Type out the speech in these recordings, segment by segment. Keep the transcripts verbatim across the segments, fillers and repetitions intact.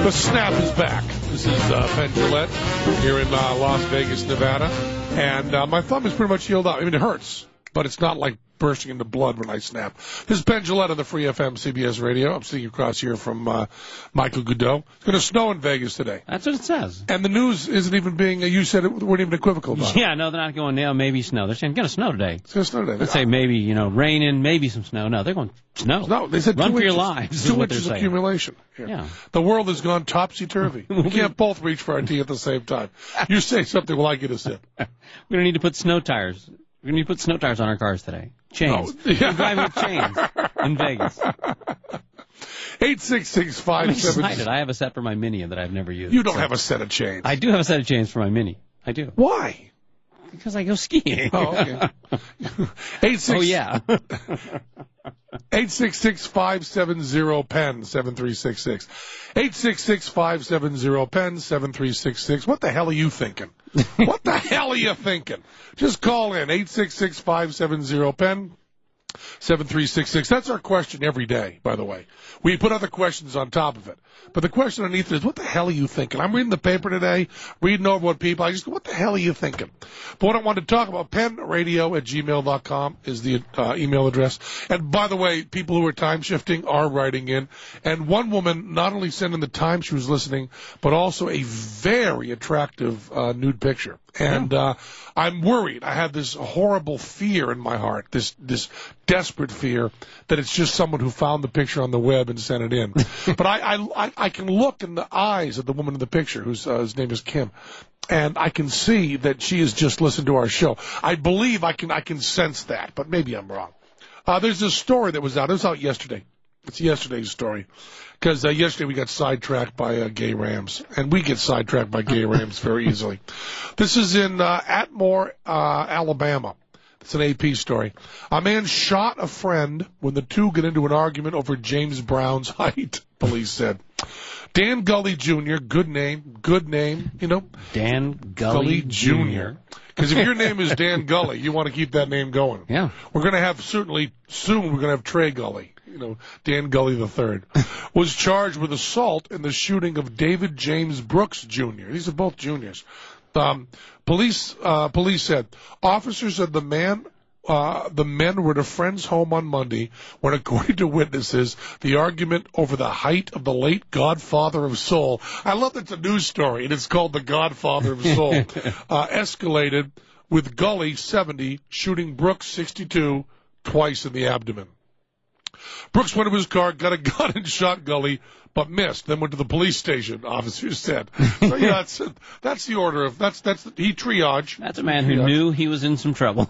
The snap is back. This is uh, Penn Jillette here in uh, Las Vegas, Nevada. And uh, my thumb is pretty much healed up. I mean, it hurts, but it's not like bursting into blood when I snap. This is Penn Jillette on the Free F M C B S Radio. I'm sitting across here from uh, Michael Goodell. It's going to snow in Vegas today. That's what it says. And the news isn't even being, uh, you said it weren't even equivocal about it. Yeah, no, they're not going, yeah, maybe snow. They're saying it's going to snow today. It's going to snow today. Let's say maybe, you know, rain in, maybe some snow. No, they're going snow. No, they said Run two for inches, your lives. Two is what inches they're accumulation. Yeah. yeah. The world has gone topsy-turvy. We can't both reach for our tea at the same time. You say something, well, I get a sip. We're going to need to put snow tires. We're going to need to put snow tires on our cars today. Chains. Oh, yeah. We're driving with chains in Vegas. eight six six five seven. I'm excited. I have a set for my Mini that I've never used. You don't so. have a set of chains. I do have a set of chains for my Mini. I do. Why? Because I go skiing. Oh, okay. Eight six. Oh, yeah. Eight six six five seven zero Penn seven three six six. Eight six six five seven zero Penn seven three six six. What the hell are you thinking? What the hell are you thinking? Just call in eight six six five seven zero Penn seven three six six. That's our question every day, by the way. We put other questions on top of it. But the question underneath it is, what the hell are you thinking? I'm reading the paper today, reading over what people, I just go, what the hell are you thinking? But what I want to talk about, penradio at gmail dot com is the uh, email address. And by the way, people who are time shifting are writing in. And one woman not only sent in the time she was listening, but also a very attractive uh, nude picture. And uh, I'm worried. I have this horrible fear in my heart, this this desperate fear that it's just someone who found the picture on the web and sent it in. But I, I I can look in the eyes of the woman in the picture, whose uh, his name is Kim, and I can see that she has just listened to our show. I believe I can I can sense that, but maybe I'm wrong. Uh, there's this story that was out. It was out yesterday. It's yesterday's story. Because uh, yesterday we got sidetracked by uh, gay Rams, and we get sidetracked by gay Rams very easily. This is in uh, Atmore, uh, Alabama. It's an A P story. A man shot a friend when the two get into an argument over James Brown's height, police said. Dan Gully Junior, good name, good name, you know. Dan Gully, Gully Junior Because if your name is Dan Gully, you want to keep that name going. Yeah. We're going to have, certainly, soon we're going to have Trey Gully. You know, Dan Gully the third, was charged with assault in the shooting of David James Brooks Junior These are both juniors. Um, police uh, police said officers said the man uh, the men were at a friend's home on Monday when, according to witnesses, the argument over the height of the late Godfather of Soul, I love that's a news story and it's called the Godfather of Soul, uh, escalated with Gully seventy shooting Brooks sixty-two twice in the abdomen. Brooks went to his car, got a gun, and shot Gully, but missed. Then went to the police station, officers said. So, yeah, that's, that's the order of, that's, that's, the, he triage. That's a man who knew he was in some trouble.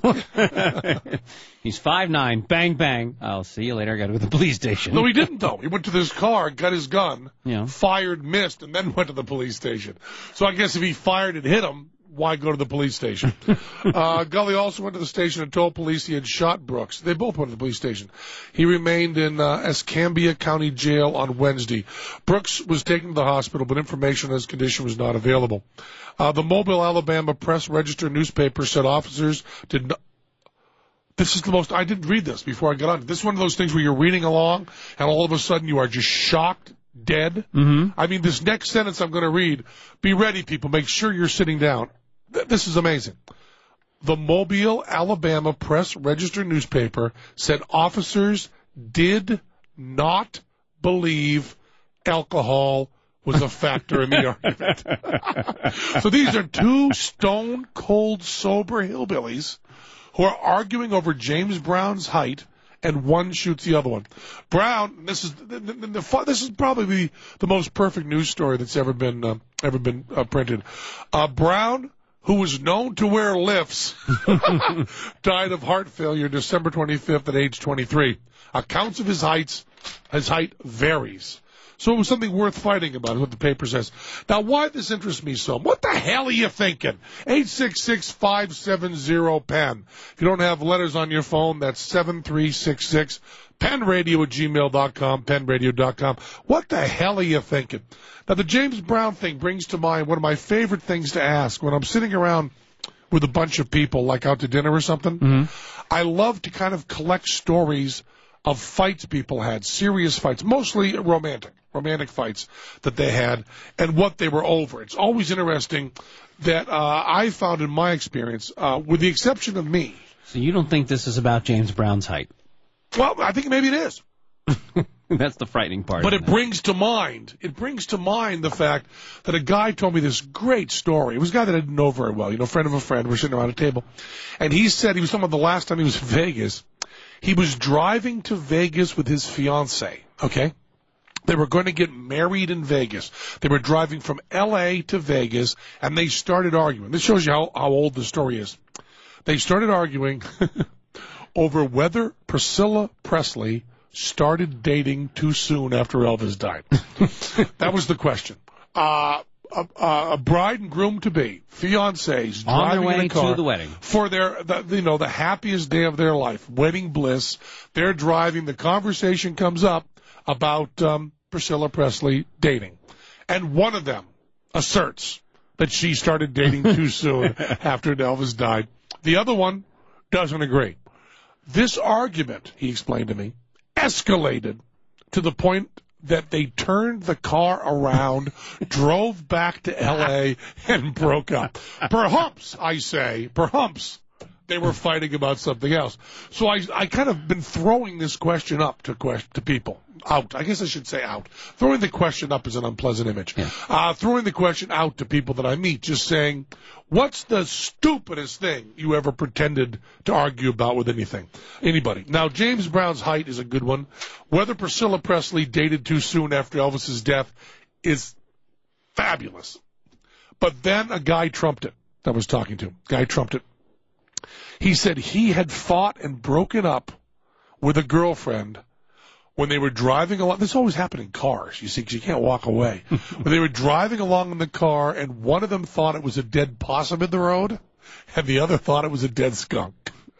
He's five nine, bang, bang. I'll see you later. I got to go to the police station. No, he didn't, though. He went to this car, got his gun, yeah. fired, missed, and then went to the police station. So I guess if he fired and hit him, why go to the police station? uh, Gully also went to the station and told police he had shot Brooks. They both went to the police station. He remained in uh, Escambia County Jail on Wednesday. Brooks was taken to the hospital, but information on his condition was not available. Uh, the Mobile, Alabama Press-Register newspaper said officers did not... This is the most... I didn't read this before I got on. This is one of those things where you're reading along, and all of a sudden you are just shocked, dead. Mm-hmm. I mean, this next sentence I'm going to read, be ready, people. Make sure you're sitting down. This is amazing. The Mobile, Alabama Press-Register newspaper said officers did not believe alcohol was a factor in the argument. So these are two stone-cold, sober hillbillies who are arguing over James Brown's height, and one shoots the other one. Brown, this is the, the, the, this is probably the, the most perfect news story that's ever been uh, ever been uh, printed. Uh, Brown, who was known to wear lifts, died of heart failure December twenty-fifth at age twenty-three. Accounts of his heights, his height varies. So it was something worth fighting about, is what the paper says. Now, why this interests me so? What the hell are you thinking? eight six six five seven zero Penn. If you don't have letters on your phone, that's seven three six six. penradio at gmail dot com, penradio dot com. What the hell are you thinking? Now, the James Brown thing brings to mind one of my favorite things to ask when I'm sitting around with a bunch of people, like out to dinner or something. Mm-hmm. I love to kind of collect stories of fights people had, serious fights, mostly romantic. romantic fights that they had, and what they were over. It's always interesting that uh, I found in my experience, uh, with the exception of me. So you don't think this is about James Brown's height? Well, I think maybe it is. That's the frightening part. But it that. brings to mind, it brings to mind the fact that a guy told me this great story. It was a guy that I didn't know very well, you know, friend of a friend. We're sitting around a table. And he said, he was talking about the last time he was in Vegas. He was driving to Vegas with his fiancée, okay? They were going to get married in Vegas. They were driving from L A to Vegas, and they started arguing. This shows you how, how old the story is. They started arguing over whether Priscilla Presley started dating too soon after Elvis died. That was the question. Uh, a, a bride and groom to be, fiancés, on driving their way in a car to the wedding for their, the, you know, the happiest day of their life, wedding bliss. They're driving. The conversation comes up about um, Priscilla Presley dating, and one of them asserts that she started dating too soon after Elvis died. The other one doesn't agree. This argument, he explained to me, escalated to the point that they turned the car around, drove back to L A, and broke up. Perhaps, I say, perhaps they were fighting about something else. So I, I kind of been throwing this question up to question, to people. Out. I guess I should say out. Throwing the question up is an unpleasant image. Yeah. Uh, throwing the question out to people that I meet, just saying, what's the stupidest thing you ever pretended to argue about with anything? Anybody. Now, James Brown's height is a good one. Whether Priscilla Presley dated too soon after Elvis's death is fabulous. But then a guy trumped it that I was talking to. Guy trumped it. He said he had fought and broken up with a girlfriend when they were driving along. This always happened in cars, you see, because you can't walk away. When they were driving along in the car, and one of them thought it was a dead possum in the road, and the other thought it was a dead skunk.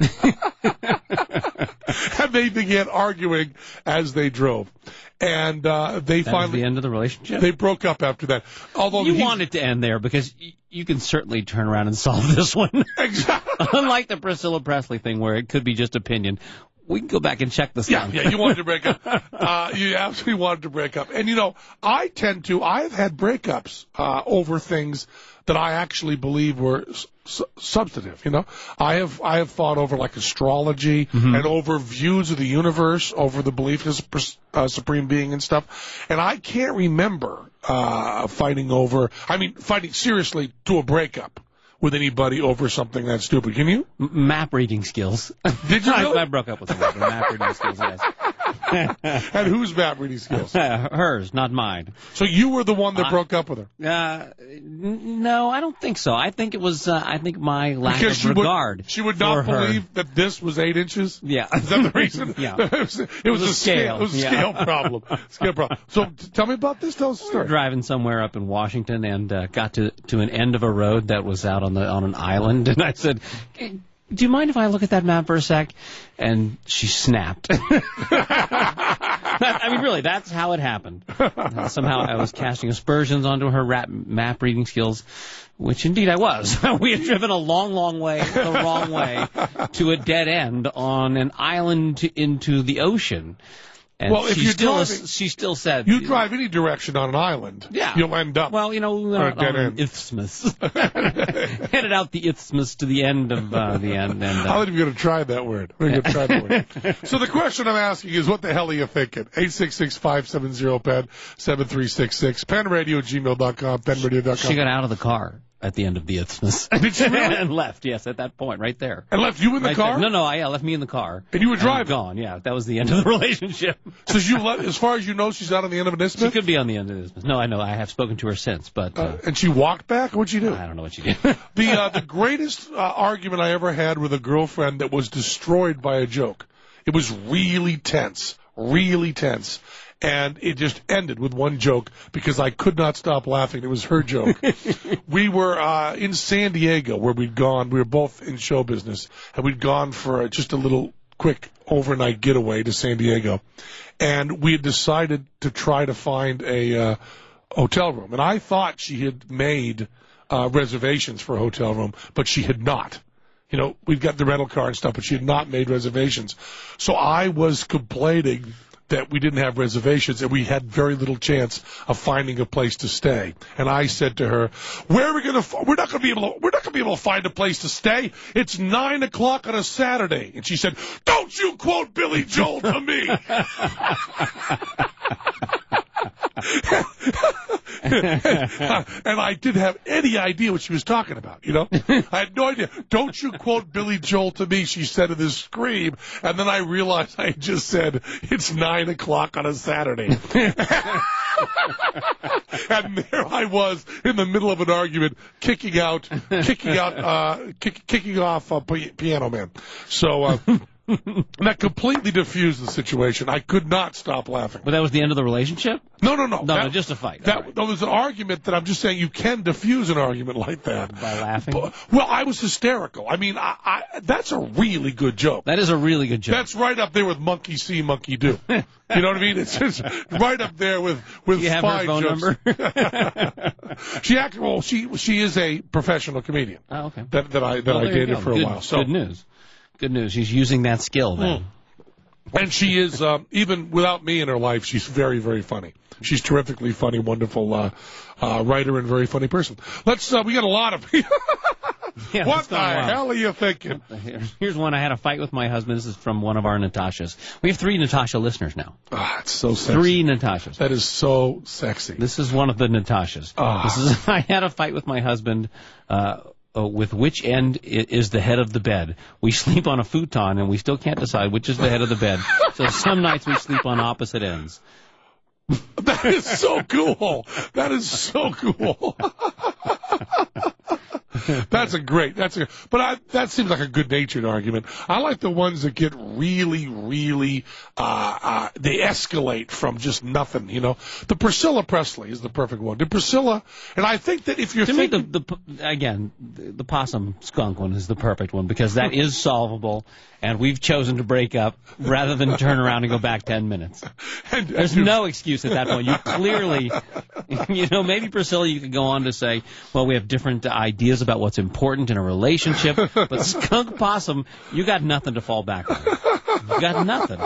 And they began arguing as they drove. And uh, they that finally... was the end of the relationship? They broke up after that. Although you he, want it to end there, because y- you can certainly turn around and solve this one. Exactly. Unlike the Priscilla Presley thing, where it could be just opinion. We can go back and check this Yeah, out. yeah, you wanted to break up. Uh, you absolutely wanted to break up. And, you know, I tend to, I've had breakups uh, over things that I actually believe were su- substantive, you know. I have I have fought over, like, astrology mm-hmm. and over views of the universe, over the belief in uh, supreme being and stuff. And I can't remember uh, fighting over, I mean, fighting seriously to a breakup with anybody over something that stupid. Can you? M- map reading skills. Did you really? I, I broke up with her over map reading skills, yes. And whose map reading skills? Hers, not mine. So you were the one that I, broke up with her? Uh, n- no, I don't think so. I think it was, uh, I think my lack because of she regard would, she would not believe her. that this was eight inches? Yeah. Is that the reason? Yeah. it was, it was, it was a scale. scale. It was a yeah. scale problem. Scale problem. So t- tell me about this. Tell us the story. We were driving somewhere up in Washington and uh, got to, to an end of a road that was out on the on an island. And I said, hey, do you mind if I look at that map for a sec? And she snapped. I mean, really, that's how it happened. Uh, somehow I was casting aspersions onto her rap, map reading skills, which indeed I was. We had driven a long, long way, the wrong way, to a dead end on an island to, into the ocean. And well, if she you're still, driving, she still said, you drive any direction on an island, yeah. you'll end up. Well, you know, on uh, a dead on end. isthmus. Headed out the isthmus to the end of uh, the end. And, uh, I'm not even going to try that word. I'm going to try that word. So the question I'm asking is, what the hell are you thinking? eight six six, five seven zero, P E N, seven three six six, penradio at gmail dot com, penradio dot com. She got out of the car at the end of the isthmus. Did she really? And left, yes, at that point, right there. And left you in the right car? There. No, no, I yeah, left me in the car. And you were driving? And gone, yeah. That was the end of the relationship. So you let, as far as you know, she's not on the end of an isthmus? She could be on the end of the isthmus. No, I know. I have spoken to her since, but... Uh, uh, and she walked back? What'd she do? I don't know what she did. the uh, the greatest uh, argument I ever had with a girlfriend that was destroyed by a joke. It was really tense. Really tense. And it just ended with one joke because I could not stop laughing. It was her joke. We were uh, in San Diego where we'd gone. We were both in show business. And we'd gone for just a little quick overnight getaway to San Diego. And we had decided to try to find a uh, hotel room. And I thought she had made uh, reservations for a hotel room, but she had not. You know, we'd got the rental car and stuff, but she had not made reservations. So I was complaining that we didn't have reservations and we had very little chance of finding a place to stay. And I said to her, "Where are we going to? We're not going to be able to. We're not going to be able to find a place to stay. It's nine o'clock on a Saturday." And she said, "Don't you quote Billy Joel to me." And I didn't have any idea what she was talking about, you know? I had no idea. "Don't you quote Billy Joel to me," she said in this scream. And then I realized I had just said, "It's nine o'clock on a Saturday." And there I was in the middle of an argument, kicking out, kicking out, uh, kick, kicking off a Piano Man. So, uh, that completely diffused the situation. I could not stop laughing. But that was the end of the relationship? No, no, no. No, that, no, just a fight. That, right. that was an argument that I'm just saying you can diffuse an argument like that. By laughing? But, well, I was hysterical. I mean, I, I, that's a really good joke. That is a really good joke. That's right up there with monkey see, monkey do. You know what I mean? It's just right up there with with you have fine her phone jokes. number? She actually, well, she she is a professional comedian. Oh, okay. That that I that well, I dated go. for a good, while. So good news. Good news. She's using that skill then. Mm. And she is, um, even without me in her life, she's very, very funny. She's terrifically funny, wonderful uh, uh, writer and very funny person. Let's, uh, we got a lot of yeah, What the hell are you thinking? Here's one. I had a fight with my husband. This is from one of our Natashas. We have three Natasha listeners now. Ah, it's so sexy. Three Natashas. That is so sexy. This is one of the Natashas. Ah. This is, I had a fight with my husband, uh, Uh, with which end is the head of the bed. We sleep on a futon, and we still can't decide which is the head of the bed. So some nights we sleep on opposite ends. That is so cool. That is so cool. That's a great. That's a. But I, that seems like a good-natured argument. I like the ones that get really, really. Uh, uh, they escalate from just nothing. You know, the Priscilla Presley is the perfect one. Did Priscilla? And I think that if you're to thinking, me, the, the again, the, the possum skunk one is the perfect one because that is solvable, and we've chosen to break up rather than turn around and go back ten minutes. And, There's and no excuse at that point. You clearly, you know, maybe Priscilla, you could go on to say, well, we have different ideas about what's important in a relationship, but skunk possum, you got nothing to fall back on. You got nothing.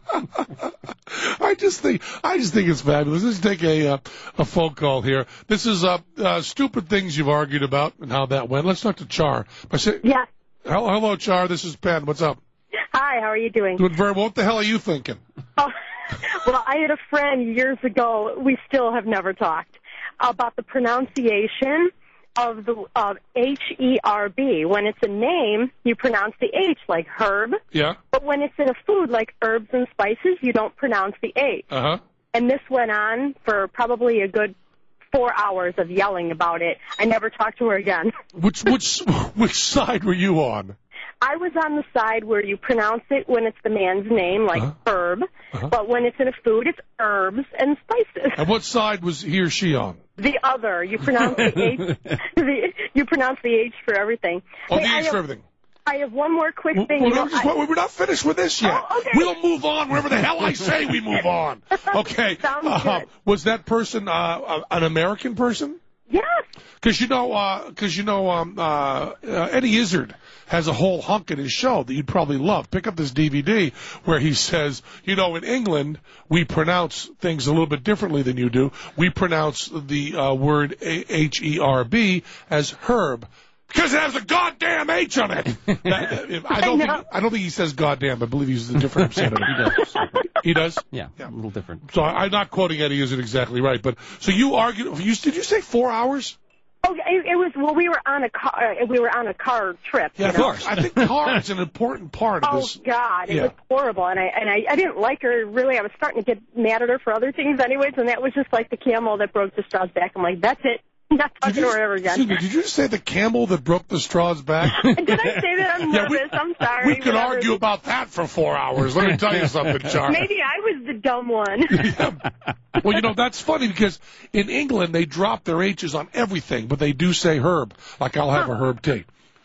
I just think I just think it's fabulous. Let's take a uh, a phone call here. This is uh, uh, stupid things you've argued about and how that went. Let's talk to Char. I say, yeah. Hello, hello, Char. This is Penn. What's up? Hi. How are you doing? Doing very well. What the hell are you thinking? Oh, well, I had a friend years ago. We still have never talked about the pronunciation of the of H E R B. When it's a name, you pronounce the H like herb. Yeah. But when it's in a food like herbs and spices, you don't pronounce the H. Uh-huh. And this went on for probably a good four hours of yelling about it. I never talked to her again. Which which which side were you on? I was on the side where you pronounce it when it's the man's name, like uh-huh. herb, uh-huh. but when it's in a food, it's herbs and spices. And what side was he or she on? The other. You pronounce the H. The, you pronounce the H for everything. Oh, hey, the I H have, for everything. I have one more quick Well, thing. well, you know, no, just, I, we're not finished with this yet. Oh, okay. We'll move on wherever the hell I say we move on. Okay. Sounds Uh, good. was that person uh, an American person? Yes. Because you know, because uh, you know, um, uh, uh, Eddie Izzard has a whole hunk in his show that you'd probably love. Pick up this D V D where he says, you know, in England we pronounce things a little bit differently than you do. We pronounce the uh, word H E R B as herb. Because it has a goddamn H on it. That, I don't I think I don't think he says goddamn. I believe he uses a different obscenity. He does. He does? Yeah, Yeah. a little different. So I, I'm not quoting Eddie Izzard exactly right. But so you argued. You, did you say four hours? Oh, it, it was. Well, we were on a car. Uh, we were on a car trip. Yeah, you of know? course. I think car is an important part of Oh this. God, it Yeah. was horrible, and I and I, I didn't like her really. I was starting to get mad at her for other things, anyways, and that was just like the camel that broke the straw's back. I'm like, that's it. I'm not talking Did to you, her ever again. excuse me, did you just say the camel that broke the straw's back? Did I say that? I'm Yeah, nervous. we- I'm sorry. We could whatever. argue about that for four hours. Let me tell you something, Char. Maybe I was the dumb one. Well, you know, that's funny because in England they drop their H's on everything, but they do say herb. Like I'll have a herb tea.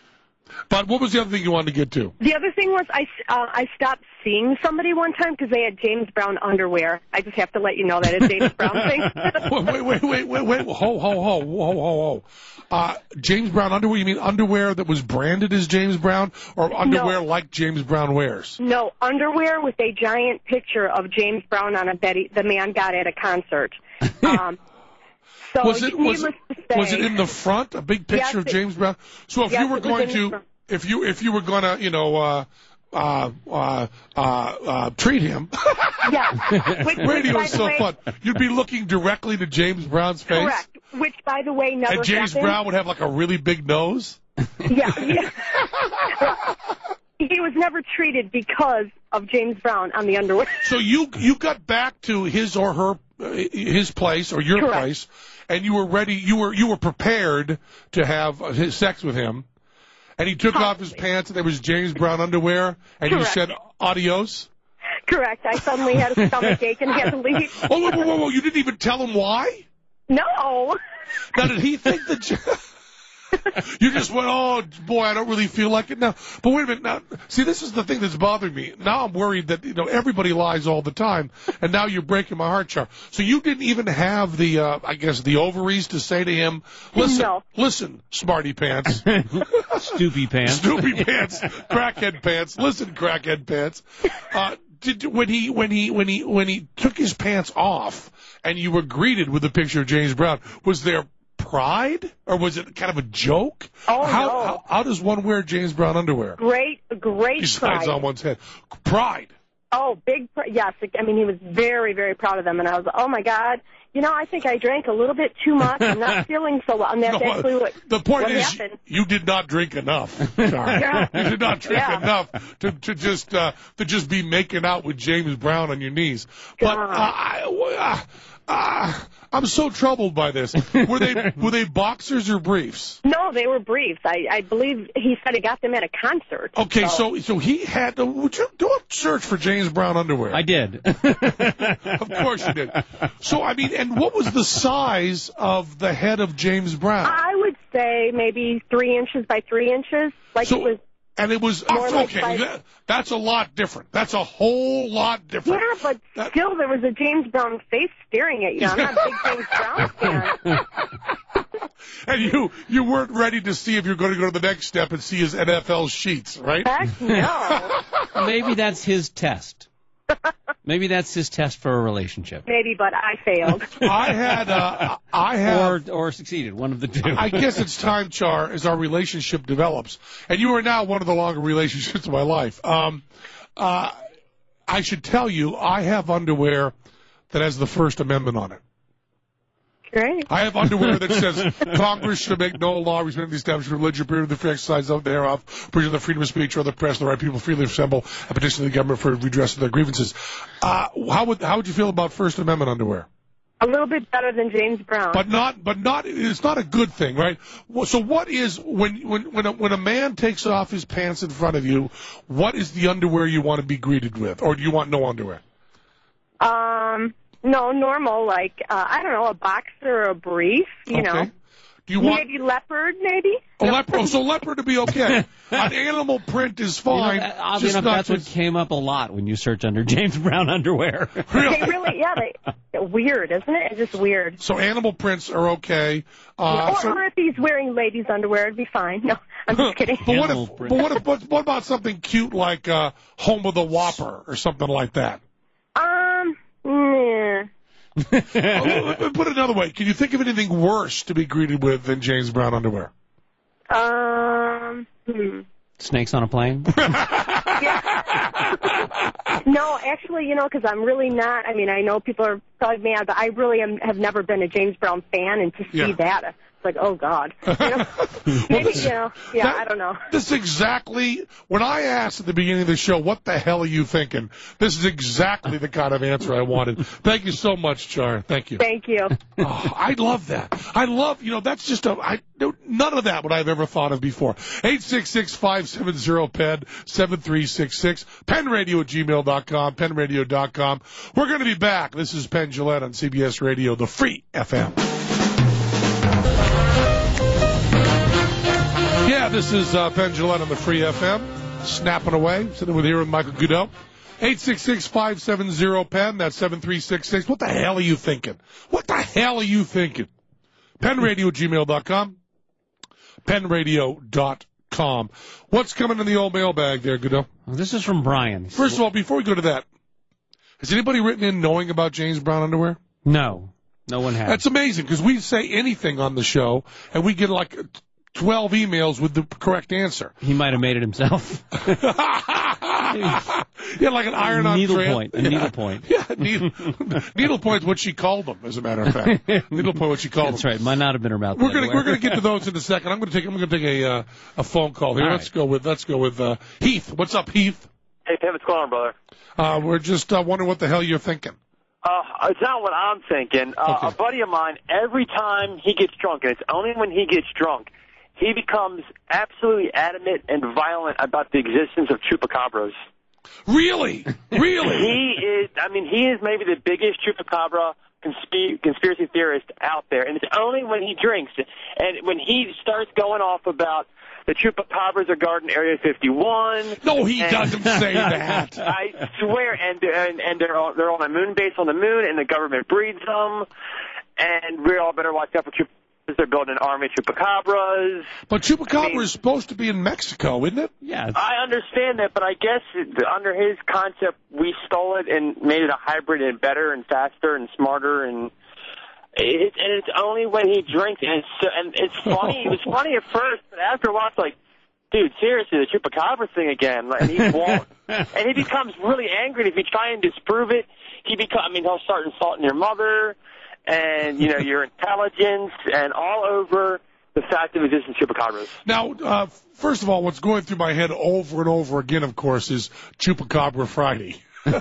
But what was the other thing you wanted to get to? The other thing was I, uh, I stopped seeing somebody one time because they had James Brown underwear. I just have to let you know that it's James Brown thing. wait, wait, wait, wait, wait, ho, ho, ho, ho, ho, ho. Uh, James Brown underwear, you mean underwear that was branded as James Brown, or underwear no. like James Brown wears? No, underwear with a giant picture of James Brown on it that he, the man got at a concert. Um, so was it, was, needless to say, was it in the front, a big picture yes, of James Brown? So if yes, you were it was going in the to, front. if you, if you were going to, you know, uh, uh, uh, uh, uh, treat him. Yeah. Which, Radio which, is so way, fun. You'd be looking directly to James Brown's face. Correct. Which, by the way, never And James happened. Brown would have like a really big nose. Yeah. yeah. He was never treated because of James Brown on the underwear. So you you got back to his or her uh, his place or your Correct. place, and you were ready. You were you were prepared to have uh, his sex with him, and he took off his pants and there was James Brown underwear, and Correct. you said adios. Correct. I suddenly had a stomach ache and had to leave. Oh, whoa, whoa, whoa, whoa! You didn't even tell him why. No. Now did he think that? You... You just went, oh, boy, I don't really feel like it now. But wait a minute. Now, see, this is the thing that's bothering me. Now I'm worried that, you know, everybody lies all the time, and now you're breaking my heart, Char. So you didn't even have the, uh, I guess, the ovaries to say to him, listen, No. listen, smarty pants. Stoopy pants. Stoopy pants. Crackhead pants. Listen, crackhead pants. Uh, did, when he, when he, when he, when he took his pants off and you were greeted with a picture of James Brown, was there pride, or was it kind of a joke? Oh, how, no. how, how does one wear James Brown underwear? Great, great Besides pride. on one's head. Pride. Oh, big, pr- yes. I mean, he was very, very proud of them, and I was, oh, my God. You know, I think I drank a little bit too much. I'm not feeling so well. And that's No, actually what, the point what is, happened. you did not drink enough. Sorry. Yeah. You did not drink Yeah. enough to, to just uh, to just be making out with James Brown on your knees. But uh, I, uh, uh, I'm so troubled by this. Were they were they boxers or briefs? No, they were briefs. I, I believe he said he got them at a concert. Okay, so so he had to. Would you do a search for James Brown underwear? I did. Of course you did. So I mean, and what was the size of the head of James Brown? I would say maybe three inches by three inches. Like So- it was. And it was More like okay. five- That, that's a lot different. That's a whole lot different. Yeah, but That- still, there was a James Brown face staring at you. I'm not a big James Brown fan. And you you weren't ready to see if you're going to go to the next step and see his N F L sheets, right? Heck no. Maybe that's his test. Maybe that's his test for a relationship. Maybe, but I failed. I had uh, I had. Or or succeeded, one of the two. I guess it's time, Char, as our relationship develops, and you are now one of the longer relationships of my life. Um, uh, I should tell you, I have underwear that has the First Amendment on it. Great. I have underwear that says Congress should make no law restricting the establishment of religion, period, the free exercise of thereof, preserve the freedom of speech or the press, the right people freely assemble, and petition the government for redress of their grievances. Uh, how would how would you feel about First Amendment underwear? A little bit better than James Brown. But not, but not. It's not a good thing, right? Well, so what is when when when a, when a man takes off his pants in front of you? What is the underwear you want to be greeted with, or do you want no underwear? Um, no, normal, like, uh, I don't know, a boxer or a brief, you Okay. know. Do you want Maybe leopard, maybe? a leopard? Oh, so leopard to be okay. An animal print is You know, fine. that- oddly just enough, not that's what just- came up a lot when you search under James Brown underwear. Really? They really, yeah, they, they're weird, isn't it? It's just weird. So animal prints are okay. Uh, or, so, or if he's wearing ladies' underwear, it'd be fine. No, I'm just kidding. but what Animal if? print. But what if? What, what about something cute like uh, Home of the Whopper or something like that? Um, yeah. Oh, put it another way. Can you think of anything worse to be greeted with than James Brown underwear? Um, hmm. Snakes on a plane? No, actually, you know, because I'm really not. I mean, I know people are probably mad, but I really am, have never been a James Brown fan, and to see Yeah. that, it's like, oh God. You know? Maybe, you know, yeah, That- I don't know. This is exactly, when I asked at the beginning of the show, what the hell are you thinking? This is exactly the kind of answer I wanted. Thank you so much, Char. Thank you. Thank you. Oh, I love that. I love, you know, that's just a, I, none of that would I've ever thought of before. eight six six, five seven zero, P E N, seven three six six, penradio at gmail dot com, penradio dot com. We're going to be back. This is Penn Jillette on C B S Radio, the free F M. Yeah, this is uh, Ben Gillette on the Free F M, snapping away, sitting with here with Michael Goodell. eight six six, five seven zero, P E N, that's seven three six six. What the hell are you thinking? What the hell are you thinking? penradio at gmail dot com. penradio dot com. What's coming in the old mailbag there, Goodell? Well, this is from Brian. First of all, before we go to that, has anybody written in knowing about James Brown underwear? No. No one has. That's amazing, because we say anything on the show, and we get like twelve emails with the correct answer. He might have made it himself. Yeah, like an iron-on needle thread. point. A yeah. needle point. Yeah, needle, needle point's what she called them, as a matter of fact. Needle point, what she called That's them. right. Might not have been about We're that. gonna we're gonna get to those in a second. I'm gonna take I'm gonna take a uh, a phone call here. All Let's right. go with let's go with uh, Heath. What's up, Heath? Hey, Tim, what's going on, brother? Uh, we're just uh, wondering what the hell you're thinking. Uh, it's not what I'm thinking. Uh, Okay. A buddy of mine, every time he gets drunk, and it's only when he gets drunk, he becomes absolutely adamant and violent about the existence of chupacabras. Really, really. He is, I mean, he is maybe the biggest chupacabra consp- conspiracy theorist out there, and it's only when he drinks. And when he starts going off about the chupacabras are guarding Area fifty-one. No, he and- doesn't say that. I swear, and and, and they're, on, they're on a moon base on the moon, and the government breeds them, and we all better watch out for chupacabras. They're building an army of chupacabras. But chupacabra I mean- is supposed to be in Mexico, isn't it? Yeah. it's- I understand that, but I guess under his concept, we stole it and made it a hybrid and better and faster and smarter, and it, and it's only when he drinks. And it's, so- and it's funny. It was funny at first, but after a while, it's like, dude, seriously, the chupacabra thing again. Like, and he won't, and he becomes really angry. And if you try and disprove it, he become. I mean, he'll start insulting your mother, and you know your intelligence, and all over the fact of existence of chupacabras. Now, uh, first of all, what's going through my head over and over again, of course, is Chupacabra Friday.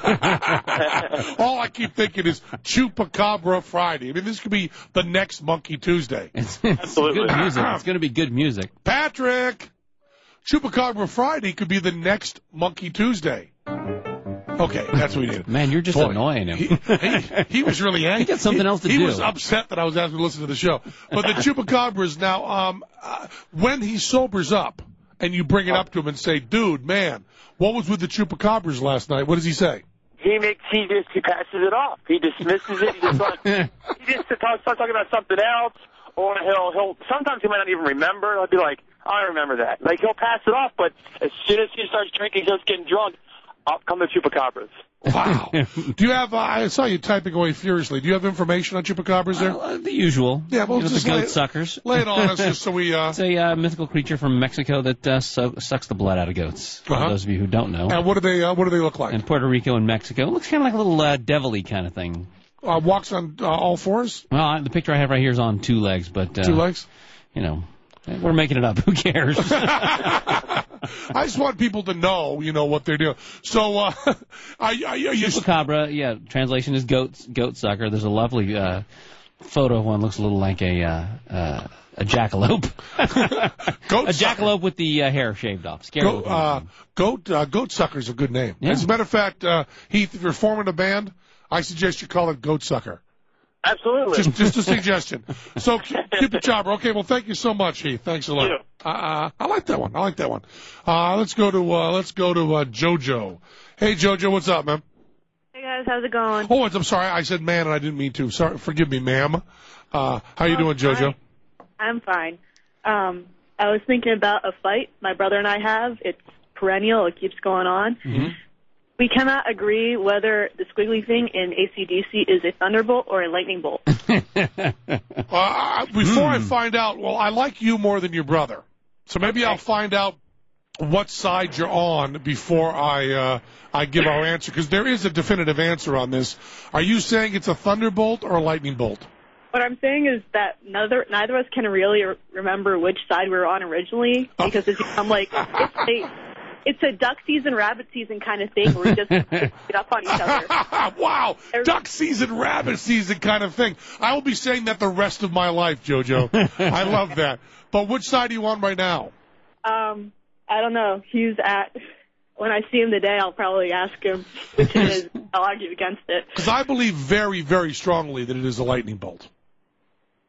All I keep thinking is Chupacabra Friday. I mean, this could be the next Monkey Tuesday. It's, it's Absolutely. good music. It's going to be good music. Patrick, Chupacabra Friday could be the next Monkey Tuesday. Okay, that's what we did. Man, you're just Boy, annoying him. He, he, he was really angry. He got something else to he, do. He was upset that I was asking to listen to the show. But the Chupacabras now, um, uh, when he sobers up and you bring it up to him and say, dude, man, what was with the Chupacabras last night? What does he say? He makes he just he passes it off. He dismisses it. He just like, he just starts talking about something else, or he'll he'll sometimes he might not even remember. He'll be like, I remember that. Like he'll pass it off, but as soon as he starts drinking, he starts getting drunk. Up come the chupacabras. Wow. Do you have, uh, I saw you typing away furiously. Do you have information on Chupacabras there? Uh, the usual. Yeah, well, you know, just the lay goat it- suckers. Lay it on us just so we, uh, It's a uh, mythical creature from Mexico that uh, so- sucks the blood out of goats. For Uh-huh. those of you who don't know. and what do they, uh, what do they look like? In Puerto Rico and Mexico, it looks kind of like a little uh, devil-y kind of thing. Uh, walks on uh, all fours? Well, I, the picture I have right here is on two legs, but uh, Two legs? you know, we're making it up. Who cares? I just want people to know, you know, what they're doing. So, uh, I, I, you, Chupacabra, yeah, translation is goat goat sucker. There's a lovely uh, photo of one. Looks a little like a uh, uh, a jackalope. goat a sucker. jackalope with the uh, hair shaved off. Scary Goat, looking. uh, goat, uh, goat sucker's a good name. Yeah. As a matter of fact, uh, Heath, if you're forming a band, I suggest you call it Goat Sucker. Absolutely. Just, just a suggestion. So keep the chopper. Okay, well, thank you so much, Heath. Thanks a lot. Yeah. Uh, I like that one. I like that one. Uh, let's go to uh, let's go to uh, JoJo. Hey, JoJo, what's up, man? Hey guys, how's it going? Oh, I'm sorry. I said man, and I didn't mean to. Sorry, forgive me, ma'am. Uh, how you doing, JoJo? I'm fine. Um, I was thinking about a fight my brother and I have. It's perennial. It keeps going on. Mm-hmm. We cannot agree whether the squiggly thing in A C D C is a thunderbolt or a lightning bolt. Uh, before I find out, well, I like you more than your brother, so maybe I'll find out what side you're on before I uh, I give our answer, because there is a definitive answer on this. Are you saying it's a thunderbolt or a lightning bolt? What I'm saying is that neither neither of us can really re- remember which side we were on originally, because it's become like it's a it's a duck season, rabbit season kind of thing where we just get up on each other. Wow, duck season, rabbit season kind of thing. I will be saying that the rest of my life, JoJo. I love that. But which side are you on right now? Um, I don't know. He's at. When I see him today, I'll probably ask him which it is. I'll argue against it. Because I believe very, very strongly that it is a lightning bolt.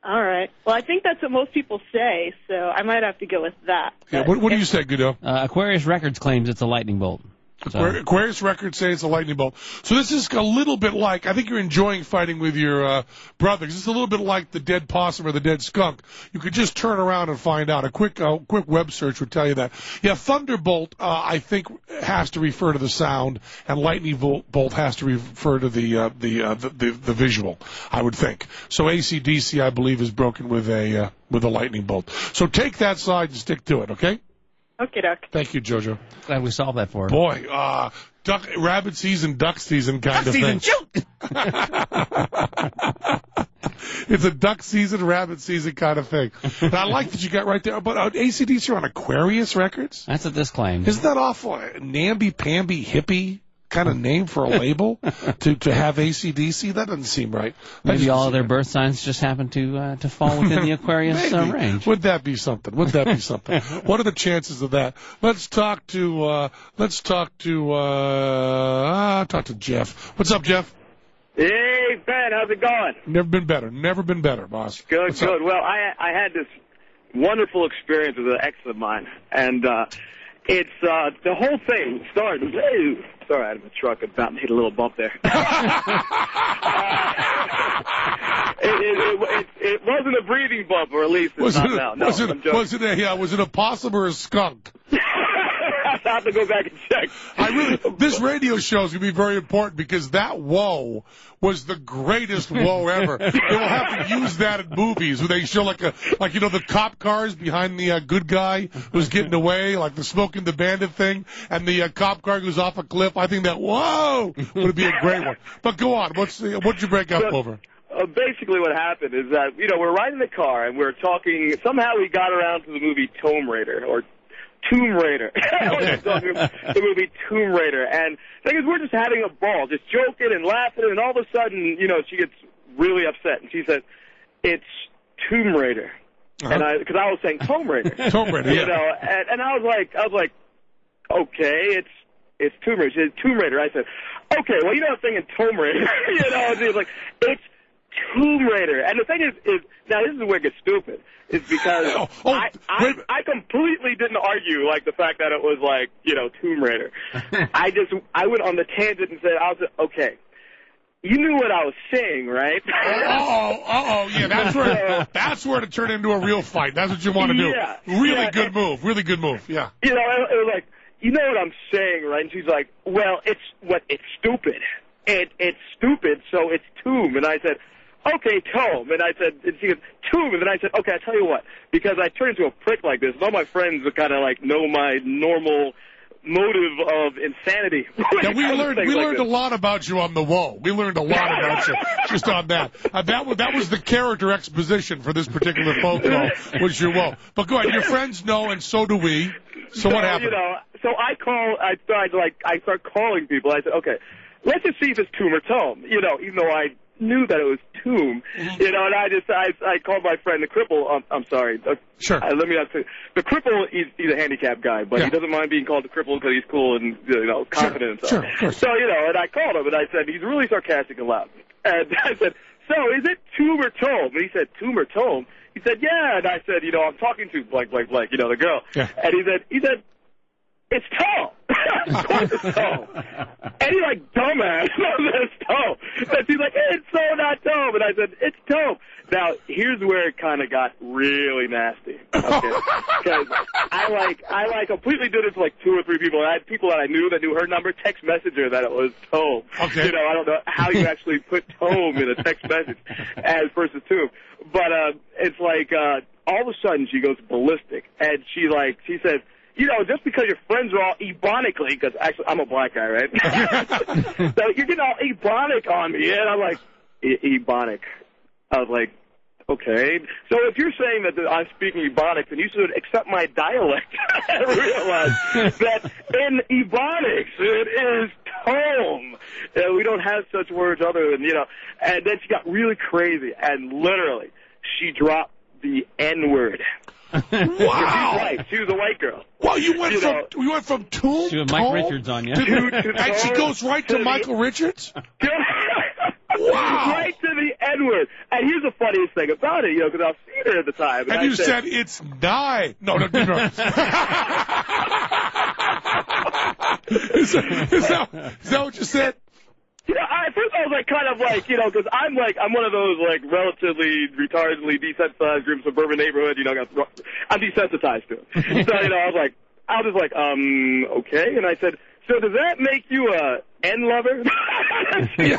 All right. Well, I think that's what most people say, so I might have to go with that. Yeah, what, what do you say, Guido? Uh, Aquarius Records claims it's a lightning bolt. So. Aquarius, Aquarius Records say it's a lightning bolt. So this is a little bit like, I think you're enjoying fighting with your uh, brothers. It's a little bit like the dead possum or the dead skunk. You could just turn around and find out. A quick uh, quick web search would tell you that. Yeah, thunderbolt, uh, I think, has to refer to the sound, and lightning bolt has to refer to the uh, the, uh, the the the visual, I would think. So A C D C, I believe, is broken with a uh, with a lightning bolt. So take that side and stick to it, okay? Okay, Doc. Thank you, JoJo. Glad we solved that for her. Boy, uh, duck, rabbit season, duck season kind Duck of season, thing. shoot! It's a duck season, rabbit season kind of thing. And I like that you got right there. But uh, A C D C are on Aquarius Records? That's what this claims. Isn't that awful? Namby-pamby hippie kind of name for a label to, to have A C D C? That doesn't seem right. That Maybe all of their right. birth signs just happen to uh, to fall within the Aquarius uh, range. Would that be something? Would that be something? What are the chances of that? Let's talk to uh, let's talk to uh, uh, talk to Jeff. What's up, Jeff? Hey, Ben, how's it going? Never been better. Never been better, boss. Good, What's good. up? Well, I I had this wonderful experience with an ex of mine, and uh, it's uh, the whole thing started. Woo, sorry, I had a truck about to hit a little bump there. uh, it, it, it, it, it wasn't a breathing bump, or at least it's Was not it, now. a, No, was, it, I'm joking. was it a uh, was it a possum or a skunk? I have to go back and check. I really, this radio show is going to be very important because that whoa was the greatest whoa ever. They will have to use that in movies where they show like a, like, you know, the cop cars behind the uh, good guy who's getting away, like the Smoking the Bandit thing, and the uh, cop car goes off a cliff. I think that whoa would be a great one. But go on. What's the, what'd you break up So, over? Uh, basically what happened is that, you know, we're riding the car and we're talking, somehow we got around to the movie Tomb Raider, or Tomb Raider. We're talking about the movie Tomb Raider. And the thing is, we're just having a ball, just joking and laughing, and all of a sudden, you know, she gets really upset, and she said, it's Tomb Raider. Uh-huh. And I, because I was saying Tomb Raider. Tomb Raider, yeah. You know, and, and I was like, I was like, okay, it's, it's Tomb Raider. She said, Tomb Raider. I said, okay, well, you know, I'm thinking Tomb Raider. You know, and she was like, it's Tomb Raider. And the thing is, is now this is where it gets stupid, is because Oh, oh, I, I, wait. I completely didn't argue, like, the fact that it was, like, you know, Tomb Raider. I just, I went on the tangent and said, I was, okay, you knew what I was saying, right? Uh-oh, uh-oh, yeah, that's where, that's where to turn into a real fight. That's what you want to do. Yeah, Really yeah, good and- move, really good move, yeah. You know, it, it was like, you know what I'm saying, right? And she's like, well, it's, what, it's stupid. It, it's stupid, so it's Tomb. And I said, okay, Tomb. And I said, and she goes, Tomb. And then I said, okay, I tell you what, because I turn into a prick like this, and all my friends kind of like know my normal motive of insanity. Yeah, we learned we like learned this. a lot about you on the whoa. We learned a lot about you just on that. Uh, that was that was the character exposition for this particular phone call, was your whoa. But go ahead, your friends know, and so do we. So, what happened? You know, so I call, I started like, I start calling people. I said, okay, let's just see if it's Tomb or Tom. You know, even though I knew that it was Tomb, Mm-hmm. you know, and I just, I, I called my friend the cripple. Um, I'm sorry. Uh, Sure. Uh, let me not say, the cripple, he's, he's a handicapped guy, but Yeah. he doesn't mind being called the cripple because he's cool and, you know, confident and stuff. Sure, of course. So, you know, and I called him and I said, he's really sarcastic and loud. And I said, so is it Tomb or Tom? And he said, Tomb or Tom? He said, yeah. And I said, you know, I'm talking to blank, blank, blank, you know, the girl. Yeah. And he said, he said, it's Tom. Of course it's Tom. And he's like, dumbass, it's Tom. And she's like, it's so not Tom. And I said, it's Tom. Now, here's where it kind of got really nasty. Okay. Because I like, I like completely did it to like two or three people. And I had people that I knew that knew her number text message her that it was Tom. Okay. You know, I don't know how you actually put Tom in a text message as versus Tomb. But, uh, it's like, uh, all of a sudden she goes ballistic. And she like, she says, you know, just because your friends are all ebonically, because actually I'm a black guy, right? So you're getting all ebonic on me, and I'm like, e- ebonic. I was like, okay. So if you're saying that I'm speaking ebonics, then you should accept my dialect and realize that in ebonics it is tome. Uh, we don't have such words other than, you know. And then she got really crazy, and literally she dropped the N-word. Wow. She was white. She was a white girl. Well, you went You from know- you went from Tomb She went Mike Tom, Richards on you. to- To- to and she Tom, goes right to to the- Michael Richards. Wow. Right to the N-word. And here's the funniest thing about it, you know, because I was seeing her at the time. And, and you said, said, it's die. No, no, no. no. is, that, is, that, is that what you said? You know, I, at first I was like, kind of like, you know, because I'm like, I'm one of those like relatively retardedly desensitized groups, suburban neighborhood, you know, I'm desensitized to it. So, you know, I was like, I was like, um, okay. And I said, so does that make you a N lover? And it,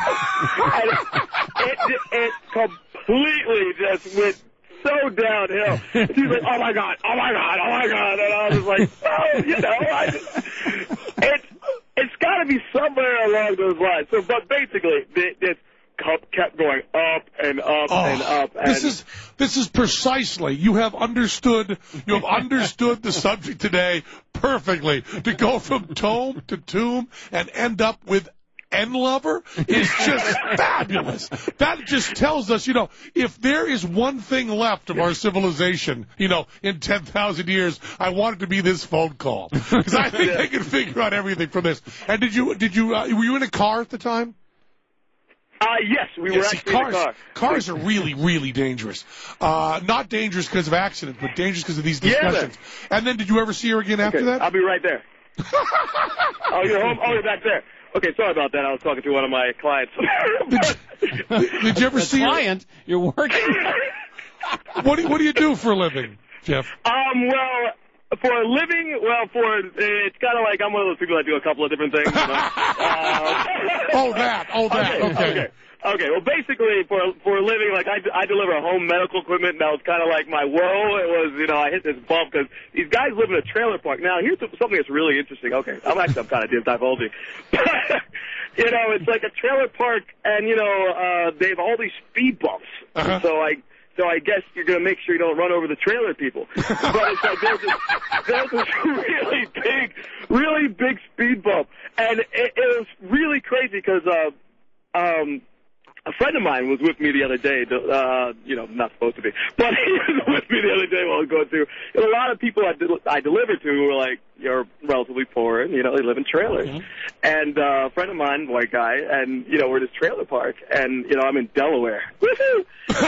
it, it completely just went so downhill. She's like, oh my God, oh my God, oh my God. And I was like, oh, you know, I just, it, it's got to be somewhere along those lines. So, but basically, it, it kept going up and up oh, and up. And this is this is precisely. You have understood. You have understood the subject today perfectly. To go from tome to tomb and end up with N lover is just fabulous. That just tells us, you know, if there is one thing left of our civilization, you know, in ten thousand years, I want it to be this phone call. Because I think they can figure out everything from this. And did you, did you, uh, were you in a car at the time? Uh, yes, we yeah, were see, actually cars, in the car. Cars are really, really dangerous. Uh, not dangerous because of accidents, but dangerous because of these discussions. Yeah, and then did you ever see her again okay, after that? I'll be right there. Oh, you're home? Oh, you're back there. Okay, sorry about that. I was talking to one of my clients. did, you, did you ever the see client? Her? You're working. what do you, What do you do for a living, Jeff? Um, well, for a living, well, for it's kind of like I'm one of those people that do a couple of different things. You know? uh, oh, that. Oh, that. Okay. Okay. okay. Okay, well, basically, for for a living, like, I, I deliver home medical equipment, and that was kind of like my woe. It was, you know, I hit this bump because these guys live in a trailer park. Now, here's something that's really interesting. Okay, I'm actually, I'm kind of divulging. You know, it's like a trailer park, and, you know, uh, they have all these speed bumps. Uh-huh. So I... So I guess you're going to make sure you don't run over the trailer people. But it's like there's this, there's this really big, really big speed bump. And it, it was really crazy because uh, um, a friend of mine was with me the other day. Uh, you know, not supposed to be. But he was with me the other day while I was going through. And a lot of people I, del- I delivered to were like, you're relatively poor, and, you know, they live in trailers. Mm-hmm. And uh, a friend of mine, white guy, and, you know, we're at this trailer park, and, you know, I'm in Delaware. Woohoo!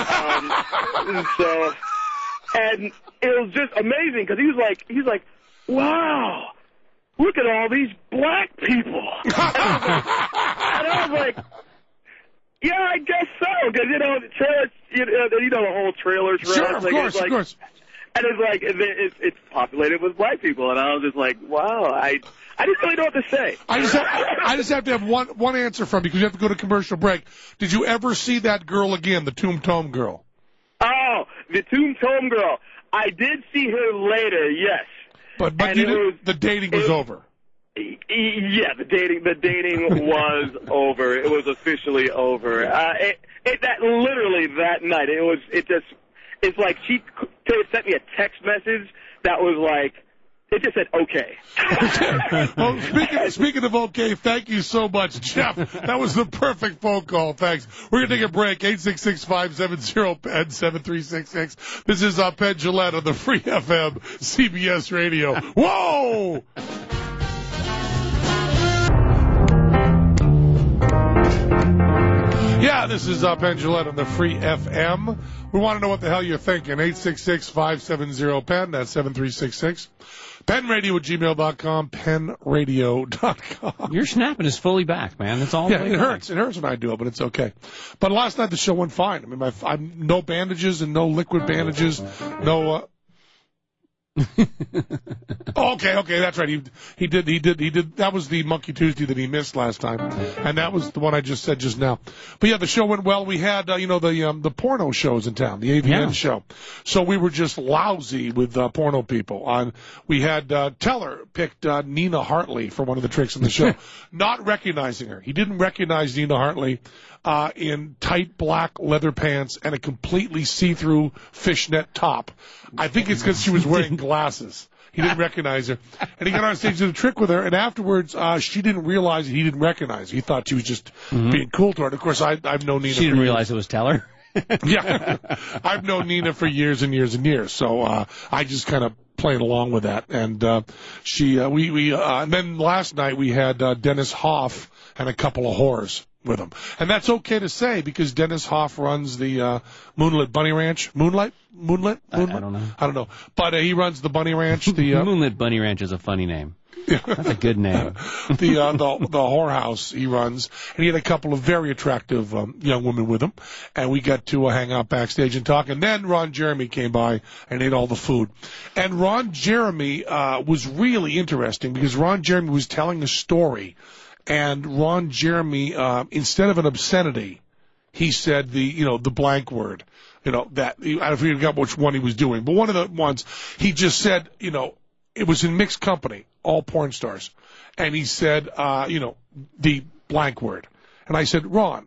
um, so, and it was just amazing, because he was like, he's like, wow, look at all these black people. And I was like, and I was like yeah, I guess so, because, you know, the trailer, you know, you know the whole trailer trailer Sure, of thing. course, like, of course. And it's like, it's, it's populated with black people, and I was just like, wow, I I didn't really know what to say. I just have, I just have to have one one answer from you, because you have to go to commercial break. Did you ever see that girl again, the Tomb Tome girl? Oh, the Tomb Tome girl. I did see her later, yes. But but you did, was, the dating was, was over. Yeah, the dating the dating was over. It was officially over. Uh, it, it that literally that night. It was it just. It's like she sent me a text message that was like, it just said, okay. okay. Well, speaking, speaking of okay, thank you so much, Jeff. That was the perfect phone call. Thanks. We're going to take a break. eight six six, five seven zero, P E N, seven three six six. This is uh, Penn Jillette on the Free F M C B S Radio. Whoa! Yeah, this is uh, Penn Jillette on the Free F M. We want to know what the hell you're thinking. eight six six, five seven zero, P E N. That's seven three six six. penradio at gmail dot com. penradio dot com. Your snapping is fully back, man. It's all yeah, the way it back. hurts. It hurts when I do it, but it's okay. But last night the show went fine. I mean, my, I'm no bandages and no liquid bandages. No. Uh, oh, okay, okay, that's right. He he did he did he did. That was the Monkey Tuesday that he missed last time, and that was the one I just said just now. But yeah, the show went well. We had uh, you know the um, the porno shows in town, the A V N yeah. show. So we were just lousy with uh, porno people. On we had uh, Teller picked uh, Nina Hartley for one of the tricks in the show, not recognizing her. He didn't recognize Nina Hartley. Uh, in tight black leather pants and a completely see-through fishnet top. I think it's because she was wearing glasses. He didn't recognize her. And he got on stage to do the trick with her, and afterwards, uh, she didn't realize he didn't recognize her. He thought she was just mm-hmm. being cool to her. And of course, I, I've known Nina She didn't for realize years. it was Teller? Yeah. I've known Nina for years and years and years. So, uh, I just kind of playing along with that. And uh, she, uh, we, we, uh, and then last night we had uh, Dennis Hoff and a couple of whores with him. And that's okay to say because Dennis Hoff runs the uh, Moonlit Bunny Ranch. Moonlight? Moonlit? Moonlit? I, I don't know. I don't know. But uh, he runs the Bunny Ranch. The uh, Moonlit Bunny Ranch is a funny name. That's a good name. the, uh, the the whorehouse he runs, and he had a couple of very attractive um, young women with him, and we got to uh, hang out backstage and talk. And then Ron Jeremy came by and ate all the food. And Ron Jeremy uh, was really interesting because Ron Jeremy was telling a story, and Ron Jeremy, uh, instead of an obscenity, he said the you know the blank word, you know that I forgot which one he was doing, but one of the ones he just said, you know. It was in mixed company, all porn stars. And he said, uh, you know, the blank word. And I said, Ron,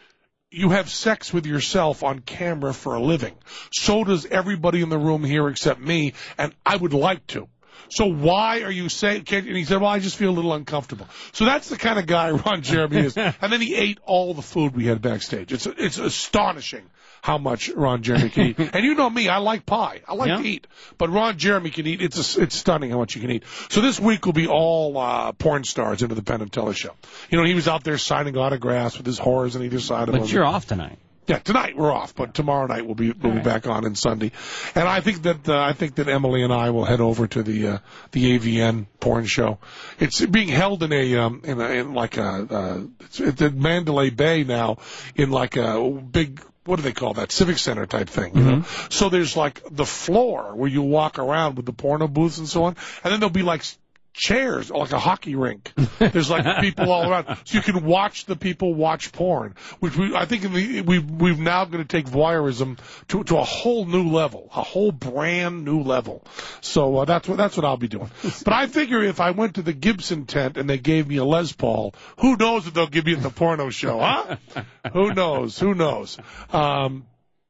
you have sex with yourself on camera for a living. So does everybody in the room here except me, and I would like to. So why are you saying, and he said, well, I just feel a little uncomfortable. So that's the kind of guy Ron Jeremy is. And then he ate all the food we had backstage. It's it's astonishing how much Ron Jeremy can eat. And you know me, I like pie. I like yeah. to eat. But Ron Jeremy can eat. It's a, it's stunning how much he can eat. So this week will be all uh, porn stars into the Penn and Teller show. You know, he was out there signing autographs with his whores on either side of him. But you're off tonight. Yeah, tonight we're off, but tomorrow night we'll be we'll be back on and Sunday, and I think that uh, I think that Emily and I will head over to the uh, the A V N porn show. It's being held in a um in, a, in like a uh, it's, it's at Mandalay Bay now in like a big. What do they call that? Civic Center type thing, you mm-hmm. know? So there's like the floor where you walk around with the porno booths and so on, and then there'll be like chairs, like a hockey rink. There's like people all around, so you can watch the people watch porn. Which we, I think, in the, we we've now going to take voyeurism to to a whole new level, a whole brand new level. So uh, that's what that's what I'll be doing. But I figure if I went to the Gibson tent and they gave me a Les Paul, who knows what they'll give me at the porno show, huh? Who knows? Who knows? Um,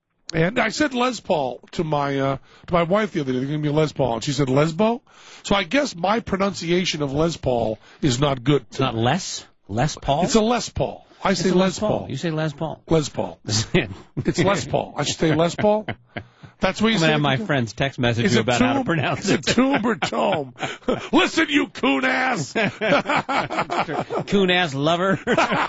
And I said Les Paul to my uh, to my wife the other day. They're going to be Les Paul, and she said Lesbo. So I guess my pronunciation of Les Paul is not good. It's not Les? Les Paul? It's a Les Paul. I say Les, Les Paul. Paul. You say Les Paul. Les Paul. It's Les Paul. I should say Les Paul. That's what you I'm say. going to have my friend's text message is you about tomb, how to pronounce is it. Is it tomb or tome? Listen, you coon ass. Coon ass lover.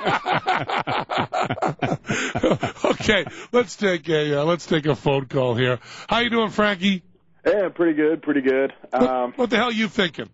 Okay, let's take a uh, let's take a phone call here. How you doing, Frankie? Yeah, pretty good, pretty good. What, Um, what the hell are you thinking?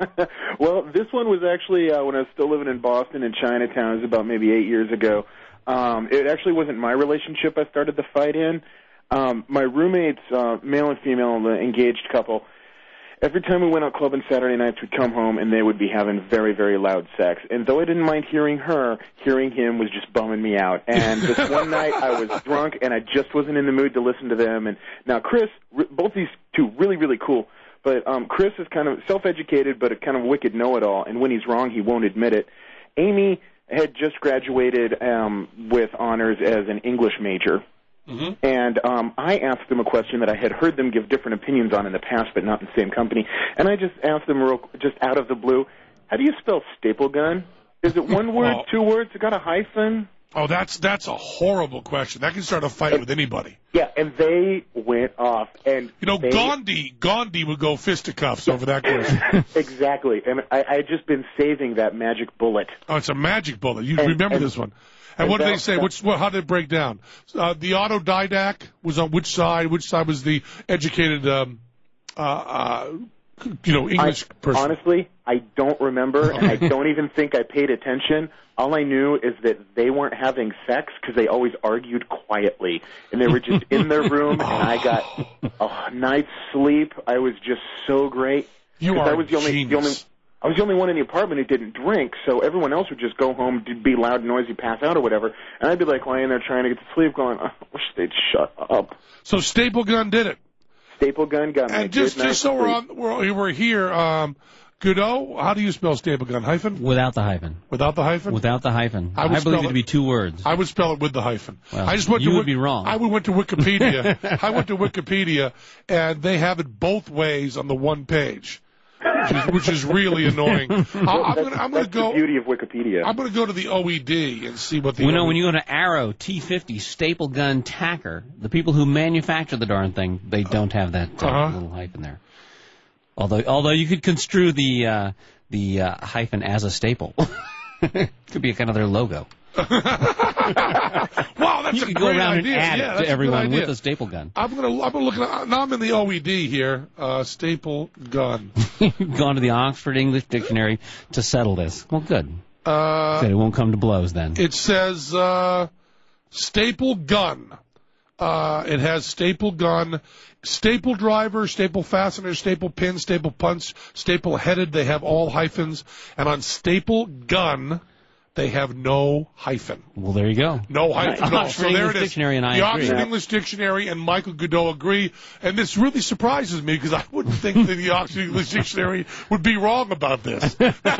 well, this one was actually uh, when I was still living in Boston in Chinatown. It was about maybe eight years ago. Um, it actually wasn't my relationship I started the fight in. Um, my roommates, uh, male and female, the engaged couple, every time we went out clubbing Saturday nights, we'd come home and they would be having very, very loud sex. And though I didn't mind hearing her, hearing him was just bumming me out. And this one night I was drunk and I just wasn't in the mood to listen to them. And now Chris, both these two, really, really cool. But um, Chris is kind of self-educated but a kind of wicked know-it-all. And when he's wrong, he won't admit it. Amy had just graduated um, with honors as an English major. Mm-hmm. And um, I asked them a question that I had heard them give different opinions on in the past, but not in the same company. And I just asked them, real, just out of the blue, how do you spell staple gun? Is it one word, oh. two words? It got a hyphen? Oh, that's that's a horrible question. That can start a fight and, with anybody. Yeah, and they went off. And you know, they, Gandhi Gandhi would go fisticuffs over that question. Exactly. And I, I had just been saving that magic bullet. Oh, it's a magic bullet. You and, remember and, this one. And what did they say? Which, what, how did it break down? Uh, the autodidact was on which side? Which side was the educated, um, uh, uh, you know, English I, person? Honestly, I don't remember, and I don't even think I paid attention. All I knew is that they weren't having sex because they always argued quietly, and they were just in their room, and I got a night's sleep. I was just so great. You are I was the only, genius. the only I was the only one in the apartment who didn't drink, so everyone else would just go home, be loud, noisy, pass out or whatever, and I'd be like lying there trying to get to sleep going, I wish they'd shut up. So Staple Gun did it. Staple Gun got me and a just, good just night's so we're, sleep. on, we're, we're here, um, Godot, how do you spell Staple Gun? Hyphen? Without the hyphen. Without the hyphen? Without the hyphen. I, I believe it it to be two words. I would spell it with the hyphen. Well, I just went you to would be wrong. I went to Wikipedia. I went to Wikipedia, and they have it both ways on the one page. Which is, which is really annoying. I, I'm going to I'm That's go. the beauty of Wikipedia. I'm going to go to the O E D and see what the. Well, no, O E D when you go to Arrow T fifty Staple Gun Tacker, the people who manufacture the darn thing, they don't have that uh, Uh-huh. little hyphen there. Although, although you could construe the uh, the uh, hyphen as a staple. Could be kind of their logo. Wow, that's you a could great go around idea. and add yeah, it to everyone with a staple gun. I'm gonna, I'm gonna look at. Now I'm in the O E D here. Uh, staple gun. You've gone to the Oxford English Dictionary to settle this. Well, good. Uh, good. It won't come to blows then. It says uh, staple gun. Uh, it has staple gun, staple driver, staple fastener, staple pin, staple punch, staple headed. They have all hyphens. And on staple gun, they have no hyphen. Well, there you go. No hyphen. No. Oxford So there English it is. Dictionary and I the agree. Oxford Yeah. English Dictionary and Michael Godot agree. And this really surprises me because I wouldn't think that the Oxford English Dictionary would be wrong about this.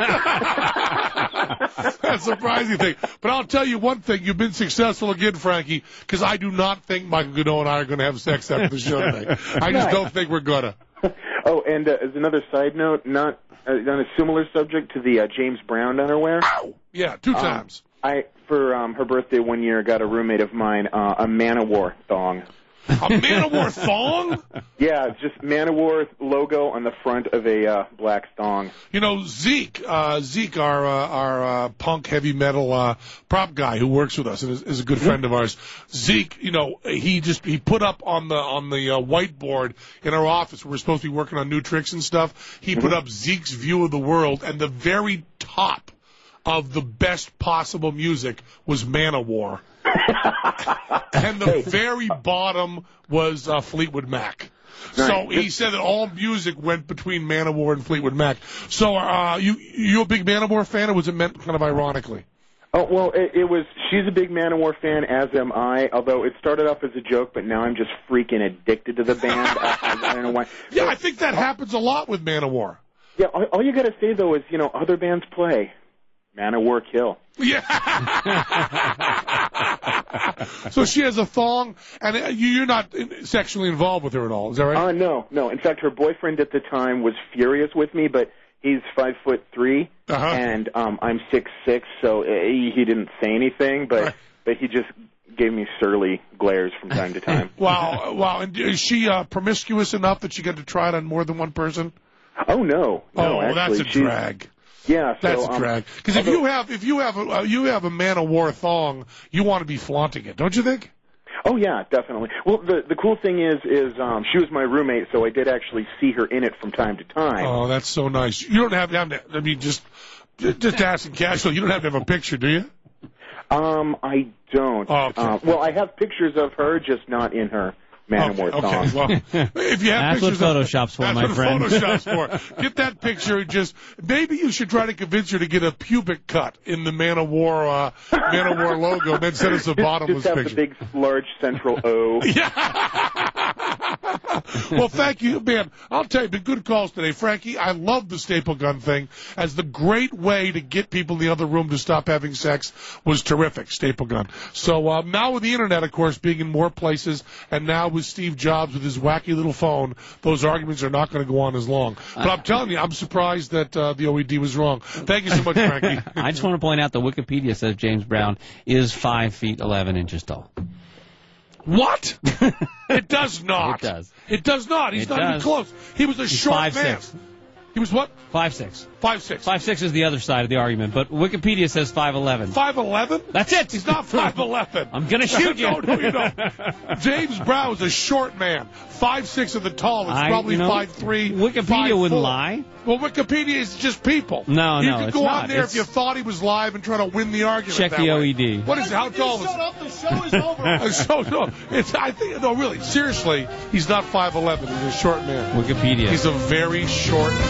That's a surprising thing. But I'll tell you one thing. You've been successful again, Frankie, because I do not think Michael Godot and I are going to have sex after the show today. I just don't think we're going to. Oh, and uh, as another side note, not uh, on a similar subject to the uh, James Brown underwear. Ow! Yeah, two um, times. I for um, her birthday one year got a roommate of mine uh, a Man-O-War thong. A Man-O-War thong? Yeah, just Man-O-War logo on the front of a uh, black thong. You know, Zeke, uh, Zeke, our uh, our uh, punk heavy metal uh, prop guy who works with us and is, is a good friend of ours. Zeke, you know, he just he put up on the on the uh, whiteboard in our office where we're supposed to be working on new tricks and stuff. He put up Zeke's view of the world, and the very top of the best possible music was Man-O-War. And the very bottom was uh, Fleetwood Mac. So he said that all music went between Man-O-War and Fleetwood Mac. So uh, you you a big Man-O-War fan, or was it meant kind of ironically? Oh, well, it, it was, she's a big Man-O-War fan, as am I, although it started off as a joke, but now I'm just freaking addicted to the band. I, I, I don't know why. Yeah, I think that happens a lot with Man-O-War. Yeah, all, all you got to say, though, is, you know, other bands play. Man-O-War kill. Yeah. So she has a thong, and uh, you- you're not uh, sexually involved with her at all, is that right? Uh, no, no. In fact, her boyfriend at the time was furious with me, but he's five foot three, Uh-huh. and um, I'm six six, so uh, he, he didn't say anything, but Right. but he just gave me surly glares from time to time. Wow, wow. And is she uh, promiscuous enough that she got to try it on more than one person? Oh no, no, Oh, actually, that's a she's- drag. Yeah, so, That's a um, drag. Because if although- you have if you have a uh, you have a Man-O-War thong, you want to be flaunting it, don't you think? Oh yeah, definitely. Well, the the cool thing is, is um, she was my roommate, so I did actually see her in it from time to time. Oh, that's so nice. You don't have to have to. I mean, just just asking casual. You don't have to have a picture, do you? Um, I don't. Oh, okay. Uh, well, I have pictures of her, just not in her Man-O-War Okay, thong. okay. Well, if you have That's what pictures of- Photoshop's for, that's my what friend. Photoshop's for. Get that picture and just maybe you should try to convince her to get a pubic cut in the Man-O-War uh, Man-O-War logo, and then send us a bottomless Just have picture. the big, large central O. Well, thank you, man. I'll tell you, been good calls today, Frankie. I love the staple gun thing as the great way to get people in the other room to stop having sex was terrific. Staple gun. So uh, now with the internet, of course, being in more places, and now with Steve Jobs with his wacky little phone, those arguments are not going to go on as long. But I'm telling you, I'm surprised that uh, the O E D was wrong. Thank you so much, Frankie. I just want to point out that Wikipedia says James Brown is five feet eleven inches tall. What? It does not. It does. It does not. He's It not even does. close. He was a He's short five man. six. He was what? Five six. Five six. Five six is the other side of the argument, but Wikipedia says five eleven. Five eleven? That's it. He's not five eleven. I'm gonna shoot you. No, no, you don't. James Brown is a short man. Five six of the tall. It's I- probably you know, five three. Wikipedia wouldn't lie. Well, Wikipedia is just people. No, you no, could it's go not. on there It's- if you thought he was live and try to win the argument. Check that the way. O E D. What is it? How tall is Shut he? up, the show is over. Uh, so, no, it's, I think, no, really, seriously, he's not five eleven. He's a short man. Wikipedia. He's a very short